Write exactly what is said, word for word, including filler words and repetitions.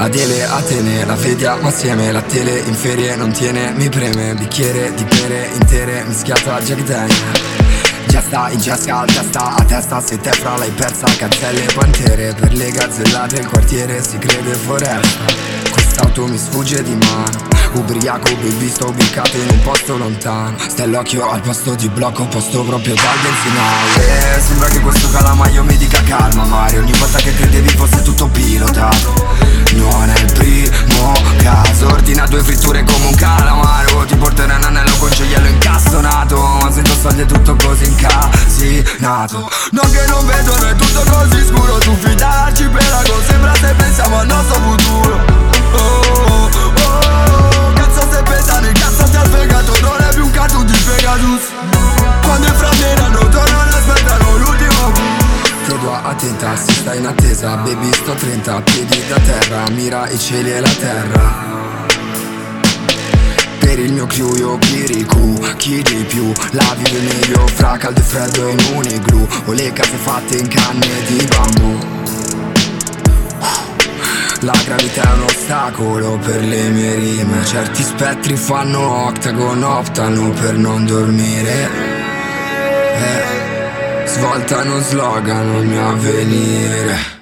Adele, Atene, la vediamo assieme. La tele in ferie non tiene, mi preme. Bicchiere di pere intere, mischiata Jack Daniel. Gesta, ingesta, a testa, a testa. Se te fra l'hai persa, cazzelle e pantere. Per le gazzellate il quartiere si crede foresta. Quest'auto mi sfugge di mano. Ubriaco, baby, sto ubicato in un posto lontano. Stai l'occhio al posto di blocco, posto proprio dal benzinale. E sembra che questo calamaio mi dica calma Mario. Ogni volta che credevi fosse tutto pilotato, non è il primo caso. Ordina due fritture come un calamaro. Ti porterà un anello con gioiello incastonato. Ma se tu soldi è tutto così incasinato. No che non vedo, non è tutto così scuro. Tu fidarci per la cosa, sembra se pensiamo al nostro futuro. Oh, oh, oh. Cazzo se pesano i cazzati al fegato. Non è più un cartoon di Pegasus. Quando i fratelli erano tornano e aspettano l'ultimo. Chiedo attenta, si sta in attesa. Baby sto trenta, piedi da terra. Mira i cieli e la terra. Per il mio crew io chiricu, chi di più la vive meglio fra caldo e freddo in uniglu. O le case fatte in canne di bambù. La gravità è un ostacolo per le mie rime. Certi spettri fanno octagon, optano per non dormire. eh, Svoltano slogan il mio avvenire.